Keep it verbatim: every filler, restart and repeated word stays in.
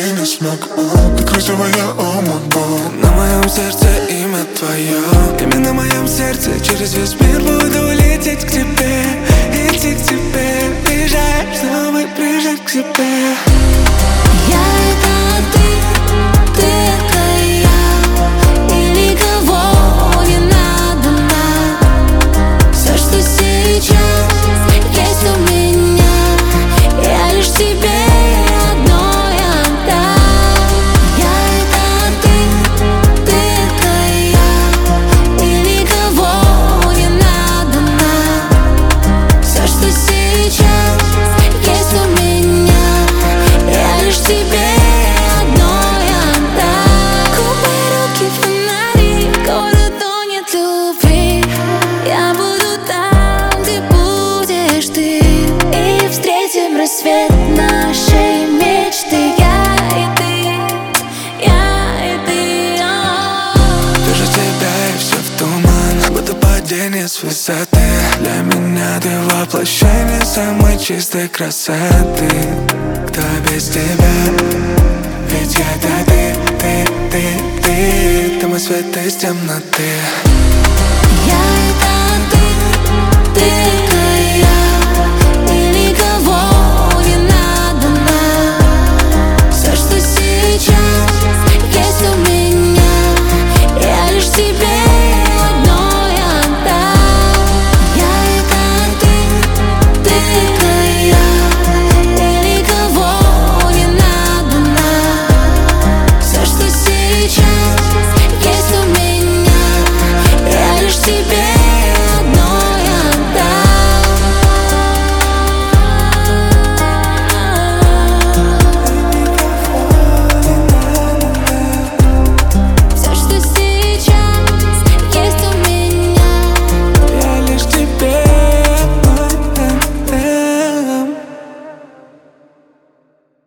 не смогу. Ты красивая, о мой бог. На моем сердце имя твое. Именно на моем сердце. Через весь мир буду лететь к тебе, идти к тебе, бежать, чтобы прижать к себе. Я это ты, ты это я, и никого не надо нам. Все, что сейчас есть у меня, я лишь тебе одной отдам. Я это ты, ты это я, и никого не надо нам. Все, что сейчас есть у меня, я лишь тебе одной отдам. Купи руки, фонари, город тонет любви. Я буду там, где будешь ты, и встретим рассвет нашей мечты. Я и ты, я и ты. Вижу тебя и все в туман, будто падение с высоты. Для меня ты воплощение самой чистой красоты. Кто без тебя? Ведь это ты, ты, ты, ты. Ты мой свет из темноты.